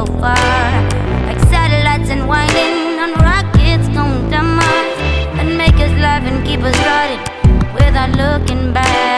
so far. Like satellites and winding on rockets going to Mars, and make us laugh and keep us running without looking back.